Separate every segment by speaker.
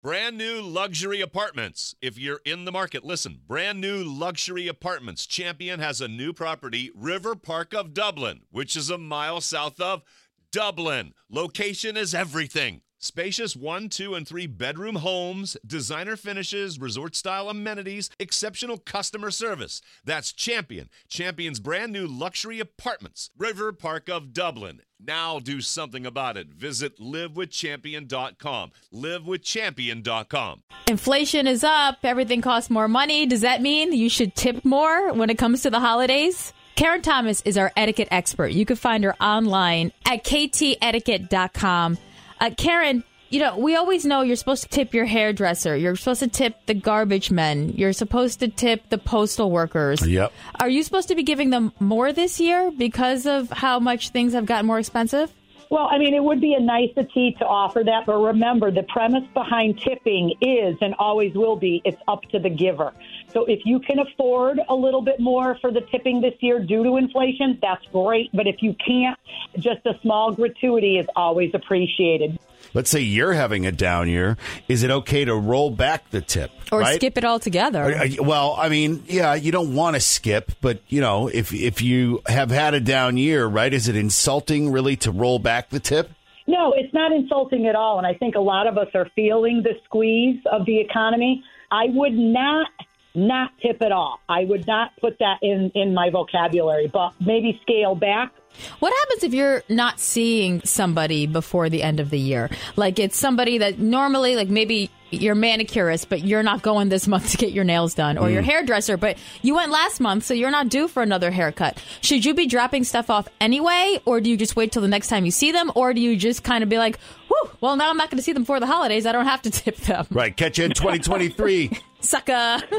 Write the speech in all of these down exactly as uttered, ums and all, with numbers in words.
Speaker 1: Brand new luxury apartments. If you're in the market, listen. Brand new luxury apartments. Champion has a new property, River Park of Dublin, which is a mile south of Dublin. Location is everything. Spacious one, two, and three bedroom homes, designer finishes, resort-style amenities, exceptional customer service. That's Champion. Champion's brand new luxury apartments. River Park of Dublin. Now do something about it. Visit live with champion dot com. live with champion dot com.
Speaker 2: Inflation is up. Everything costs more money. Does that mean you should tip more when it comes to the holidays? Karen Thomas is our etiquette expert. You can find her online at k t etiquette dot com. Uh, Karen, you know, we always know you're supposed to tip your hairdresser. You're supposed to tip the garbage men. You're supposed to tip the postal workers.
Speaker 3: Yep.
Speaker 2: Are you supposed to be giving them more this year because of how much things have gotten more expensive?
Speaker 4: Well, I mean, it would be a nicety to offer that. But remember, the premise behind tipping is and always will be it's up to the giver. So if you can afford a little bit more for the tipping this year due to inflation, that's great. But if you can't, just a small gratuity is always appreciated.
Speaker 3: Let's say you're having a down year. Is it okay to roll back the tip?
Speaker 2: Or
Speaker 3: right?
Speaker 2: skip it altogether?
Speaker 3: Or, uh, well, I mean, yeah, you don't want to skip, but, you know, if if you have had a down year, right, is it insulting really to roll back the tip?
Speaker 4: No, it's not insulting at all. And I think a lot of us are feeling the squeeze of the economy. I would not not tip at all. I would not put that in, in my vocabulary, but maybe scale back.
Speaker 2: What happens if you're not seeing somebody before the end of the year? Like it's somebody that normally, like maybe you're manicurist, but you're not going this month to get your nails done, or mm. your hairdresser, but you went last month, so you're not due for another haircut. Should you be dropping stuff off anyway, or do you just wait till the next time you see them, or do you just kind of be like, whew, well, now I'm not going to see them before the holidays. I don't have to tip them.
Speaker 3: Right. Catch you in twenty twenty-three.
Speaker 2: Sucker.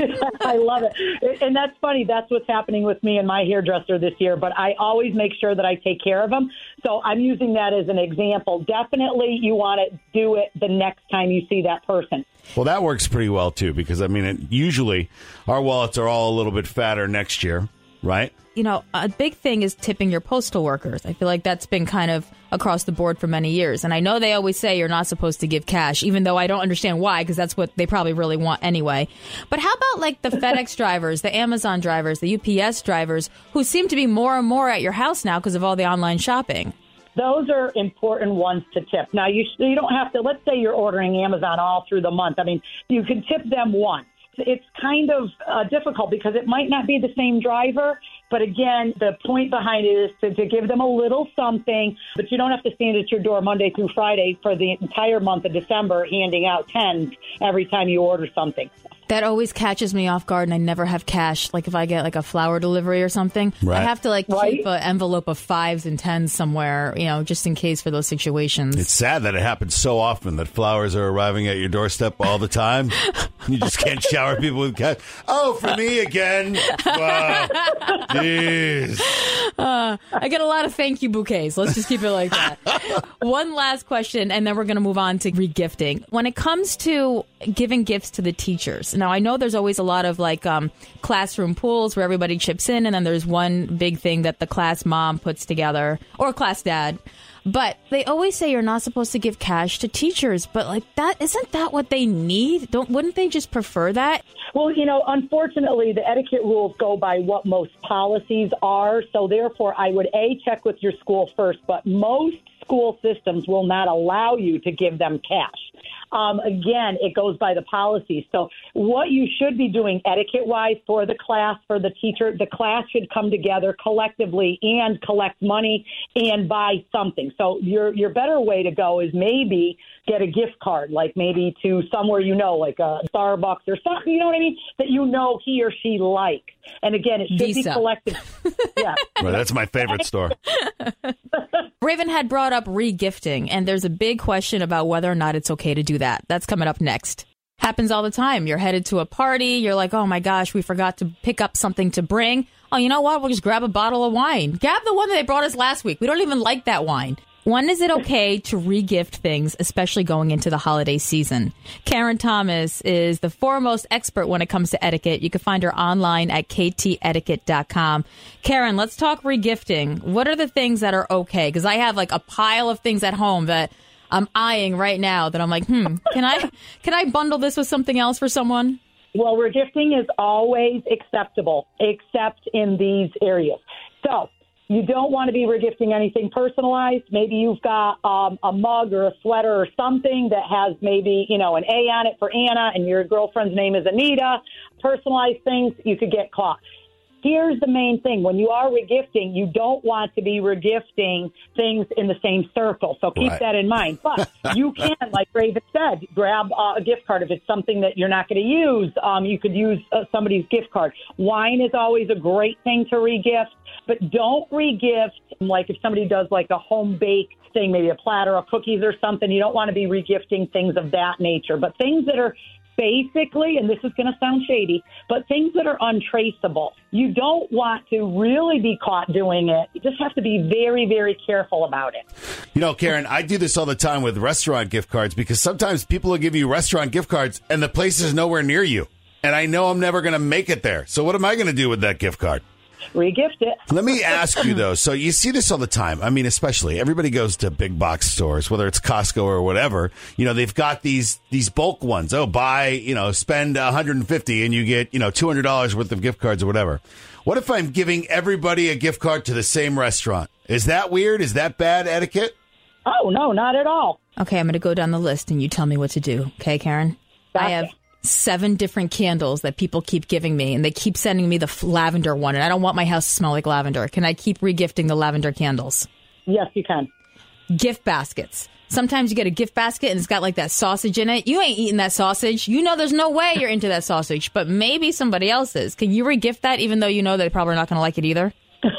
Speaker 4: I love it. And that's funny. That's what's happening with me and my hairdresser this year. But I always make sure that I take care of them. So I'm using that as an example. Definitely you want to do it the next time you see that person.
Speaker 3: Well, that works pretty well, too, because, I mean, it, usually our wallets are all a little bit fatter next year, right?
Speaker 2: You know, a big thing is tipping your postal workers. I feel like that's been kind of across the board for many years. And I know they always say you're not supposed to give cash, even though I don't understand why, because that's what they probably really want anyway. But how about like the FedEx drivers, the Amazon drivers, the U P S drivers, who seem to be more and more at your house now because of all the online shopping?
Speaker 4: Those are important ones to tip. Now, you you don't have to, let's say you're ordering Amazon all through the month. I mean, you can tip them once. It's kind of uh, difficult because it might not be the same driver. But again, the point behind it is to, to give them a little something, but you don't have to stand at your door Monday through Friday for the entire month of December handing out tens every time you order something.
Speaker 2: That always catches me off guard, and I never have cash. Like if I get like a flower delivery or something,
Speaker 3: right.
Speaker 2: I have to like
Speaker 4: right.
Speaker 2: keep an envelope of fives and tens somewhere, you know, just in case for those situations.
Speaker 3: It's sad that it happens so often that flowers are arriving at your doorstep all the time. You just can't shower people with cash. Oh, for me again. Wow. Jeez.
Speaker 2: Uh, I get a lot of thank you bouquets. Let's just keep it like that. One last question, and then we're going to move on to regifting. When it comes to giving gifts to the teachers, now I know there's always a lot of like um, classroom pools where everybody chips in, and then there's one big thing that the class mom puts together, or class dad. But they always say you're not supposed to give cash to teachers. But like that, isn't that what they need? Don't wouldn't they just prefer that?
Speaker 4: Well, you know, unfortunately, the etiquette rules go by what most policies are. So therefore, I would, A, check with your school first. But most school systems will not allow you to give them cash. Um, again, it goes by the policies. So what you should be doing etiquette-wise for the class, for the teacher, the class should come together collectively and collect money and buy something. So your your better way to go is maybe get a gift card, like maybe to somewhere you know, like a Starbucks or something, you know what I mean, that you know he or she like. And again, it should
Speaker 2: Visa.
Speaker 4: be collective. Yeah.
Speaker 3: Well, that's my favorite store.
Speaker 2: Raven had brought up re-gifting, and there's a big question about whether or not it's okay to do that. That's coming up next. Happens all the time. You're headed to a party. You're like, oh, my gosh, we forgot to pick up something to bring. Oh, you know what? We'll just grab a bottle of wine. Grab the one that they brought us last week. We don't even like that wine. When is it okay to re-gift things, especially going into the holiday season? Karen Thomas is the foremost expert when it comes to etiquette. You can find her online at k t etiquette dot com. Karen, let's talk re-gifting. What are the things that are okay? Because I have like a pile of things at home that I'm eyeing right now that I'm like, hmm, can I can I bundle this with something else for someone?
Speaker 4: Well, regifting is always acceptable, except in these areas. So you don't want to be regifting anything personalized. Maybe you've got um, a mug or a sweater or something that has maybe, you know, an A on it for Anna and your girlfriend's name is Anita. Personalized things, you could get caught. Here's the main thing. When you are regifting, you don't want to be regifting things in the same circle. So keep
Speaker 3: Right.
Speaker 4: that in mind. But you can, like Raven said, grab uh, a gift card if it's something that you're not going to use. Um, you could use uh, somebody's gift card. Wine is always a great thing to regift, but don't regift like if somebody does like a home baked thing, maybe a platter of cookies or something. You don't want to be regifting things of that nature. But things that are basically, and this is going to sound shady, but things that are untraceable. You don't want to really be caught doing it. You just have to be very, very careful about it.
Speaker 3: You know, Karen, I do this all the time with restaurant gift cards because sometimes people will give you restaurant gift cards and the place is nowhere near you. And I know I'm never going to make it there. So what am I going to do with that gift card?
Speaker 4: Regift it.
Speaker 3: Let me ask you, though. So you see this all the time. I mean, especially everybody goes to big box stores, whether it's Costco or whatever. You know, they've got these these bulk ones. Oh, buy, you know, spend one hundred fifty and you get, you know, two hundred dollars worth of gift cards or whatever. What if I'm giving everybody a gift card to the same restaurant? Is that weird? Is that bad etiquette?
Speaker 4: Oh, no, not at all.
Speaker 2: Okay, I'm going to go down the list and you tell me what to do. Okay, Karen?
Speaker 4: Gotcha.
Speaker 2: I have seven different candles that people keep giving me, and they keep sending me the f- lavender one, and I don't want my house to smell like lavender. Can I keep regifting the lavender candles?
Speaker 4: Yes, you can.
Speaker 2: Gift baskets. Sometimes you get a gift basket and it's got like that sausage in it. You ain't eating that sausage. You know there's no way you're into that sausage, but maybe somebody else is. Can you regift that even though you know they're probably not going to like it either?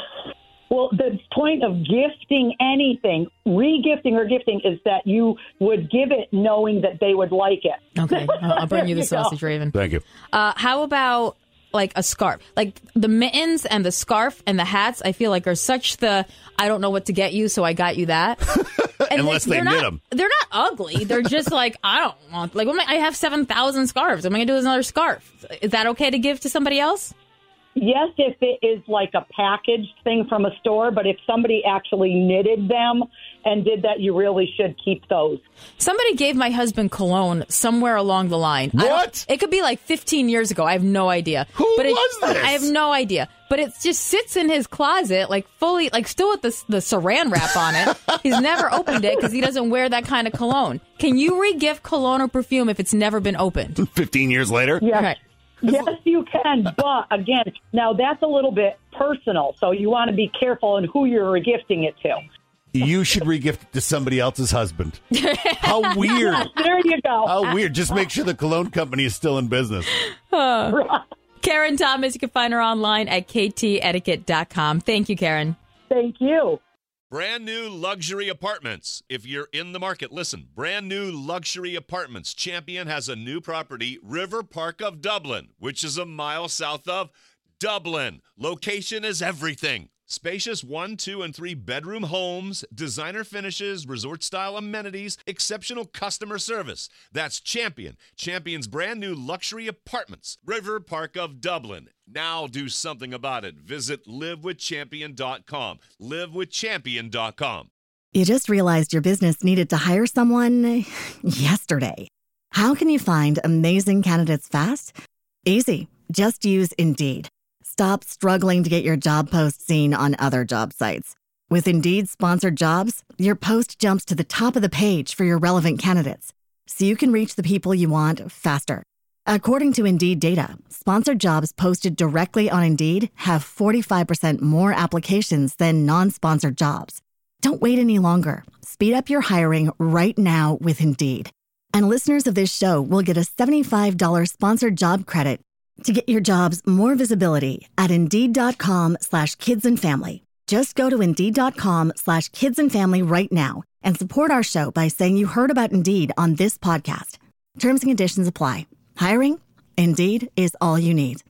Speaker 4: Well, the point of gifting anything, re-gifting or gifting, is that you would give it knowing that they would like it.
Speaker 2: Okay, I'll, I'll bring you the
Speaker 4: There you
Speaker 2: sausage,
Speaker 4: go.
Speaker 2: Raven.
Speaker 3: Thank you.
Speaker 2: Uh, how about like a scarf? Like the mittens and the scarf and the hats, I feel like are such the, I don't know what to get you, so I got you that. And
Speaker 3: Unless they
Speaker 2: they're
Speaker 3: knit
Speaker 2: not,
Speaker 3: them.
Speaker 2: They're not ugly. They're just like, I don't want, like, what am I, I have seven thousand scarves. What am I going to do with another scarf? Is that okay to give to somebody else?
Speaker 4: Yes, if it is like a packaged thing from a store, but if somebody actually knitted them and did that, you really should keep those.
Speaker 2: Somebody gave my husband cologne somewhere along the line. I don't-
Speaker 3: What?
Speaker 2: It could be like fifteen years ago. I have no idea.
Speaker 3: Who
Speaker 2: but it,
Speaker 3: was this?
Speaker 2: I have no idea. But it just sits in his closet, like fully, like still with the, the saran wrap on it. He's never opened it because he doesn't wear that kind of cologne. Can you re-gift cologne or perfume if it's never been opened?
Speaker 3: fifteen years later?
Speaker 4: Yes.
Speaker 2: Right.
Speaker 4: Yes, you can. But again, now that's a little bit personal. So you want to be careful in who you're regifting it to.
Speaker 3: You should regift it to somebody else's husband. How weird.
Speaker 4: There you go.
Speaker 3: How weird. Just make sure the cologne company is still in business.
Speaker 2: Karen Thomas, you can find her online at k t etiquette dot com. Thank you, Karen.
Speaker 4: Thank you.
Speaker 1: Brand new luxury apartments. If you're in the market, listen. Brand new luxury apartments. Champion has a new property, River Park of Dublin, which is a mile south of Dublin. Location is everything. Spacious one, two, and three bedroom homes, designer finishes, resort-style amenities, exceptional customer service. That's Champion. Champion's brand new luxury apartments, River Park of Dublin. Now do something about it. Visit live with champion dot com. live with champion dot com.
Speaker 5: You just realized your business needed to hire someone yesterday. How can you find amazing candidates fast? Easy. Just use Indeed. Stop struggling to get your job post seen on other job sites. With Indeed sponsored jobs, your post jumps to the top of the page for your relevant candidates, so you can reach the people you want faster. According to Indeed data, sponsored jobs posted directly on Indeed have forty-five percent more applications than non-sponsored jobs. Don't wait any longer. Speed up your hiring right now with Indeed. And listeners of this show will get a seventy-five dollars sponsored job credit to get your jobs more visibility at Indeed.com slash kids and family. Just go to Indeed.com slash kids and family right now and support our show by saying you heard about Indeed on this podcast. Terms and conditions apply. Hiring? Indeed is all you need.